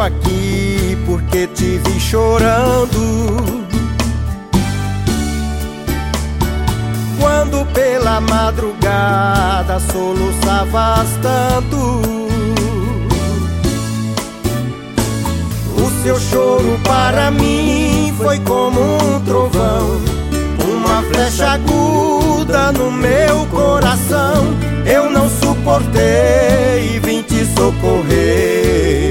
aqui porque te vi chorando. Quando pela madrugada soluçavas tanto, o seu choro para mim foi como um trovão, uma flecha aguda no meu coração. Eu não suportei e vim te socorrer.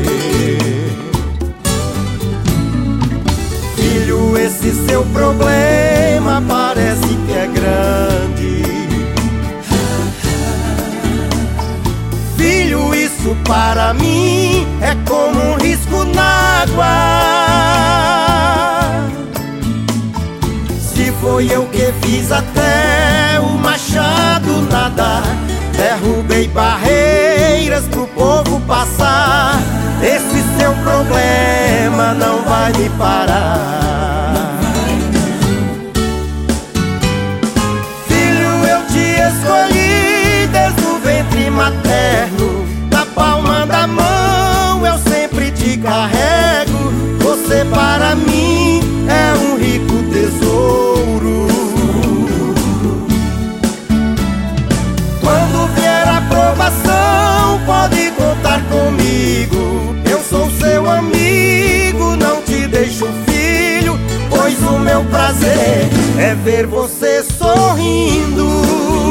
Filho, esse seu problema parece que é grande. Filho, isso para mim é como um risco na água. Se foi eu que fiz até o machado nadar, derrubei barreiras pro povo passar, esse seu problema não vai me parar. Filho, eu te escolhi desde o ventre materno, na palma da mão eu sempre te carrego. Você para mim é um rico tesouro. Quando vier a provação, pode contar comigo. Eu sou seu amigo, não te deixo filho, pois o meu prazer é ver você sorrindo.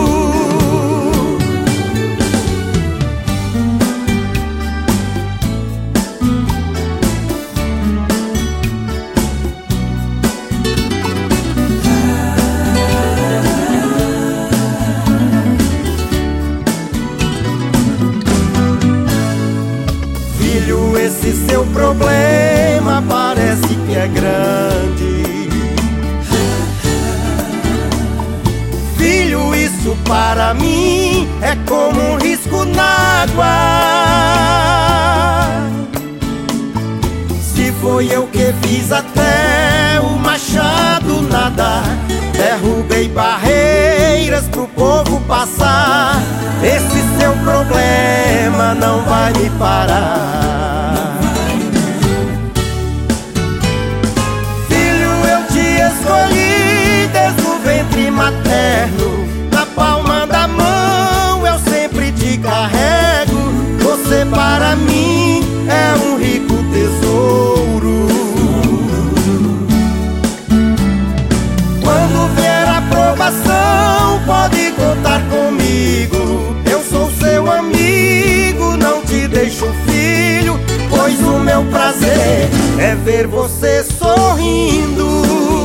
Filho, esse seu problema parece que é grande. Filho, isso para mim é como um risco na água. Se foi eu que fiz até o machado nadar, derrubei barreiras pro povo passar, esse seu problema não vai me parar. Filho, eu te escolhi desde o ventre materno, na palma da mão eu sempre te carrego. Você para mim é um rico tesouro. Quando vier a provação, pode contar comigo. Eu sou seu amigo, não te deixo filho, pois o meu prazer é ver você sorrindo.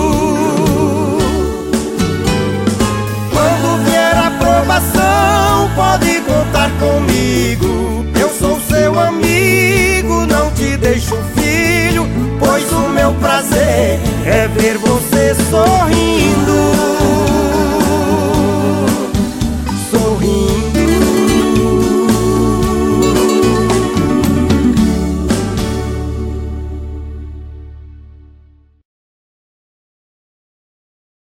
Quando vier a provação, pode contar comigo. Eu sou seu amigo, não te deixo filho, pois o meu prazer é ver você sorrindo.